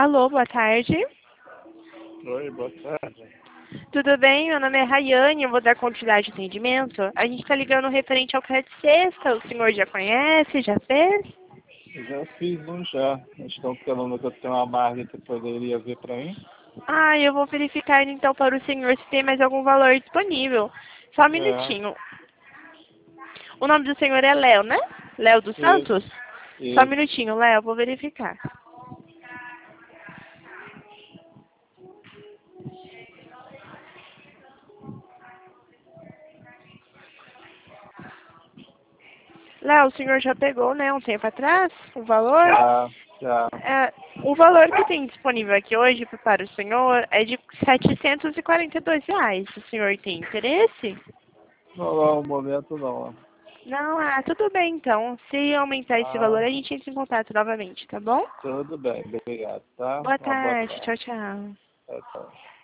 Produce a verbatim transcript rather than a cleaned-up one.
Alô, boa tarde. Oi, boa tarde. Tudo bem? Meu nome é Rayane, eu vou dar continuidade ao atendimento. A gente está ligando referente ao crédito sexta. O senhor já conhece, já fez? Já fiz um já. Estão falando que eu tenho uma margem que poderia ver para mim. Ah, eu vou verificar então para o senhor se tem mais algum valor disponível. Só um É, minutinho. O nome do senhor é Léo, né? Léo dos isso, Santos? Só um isso. minutinho, Léo, eu vou verificar. Léo, o senhor já pegou, né, um tempo atrás, o valor? Já, já. É, o valor que tem disponível aqui hoje para o senhor é de setecentos e quarenta e dois reais. O senhor tem interesse? Não, não, no momento não. Não, ah, tudo bem então. Se aumentar esse Ah, valor, a gente entra em contato novamente, tá bom? tudo bem, obrigado, tá? Boa Uma boa tarde, tarde. tchau, tchau. Tchau, tchau.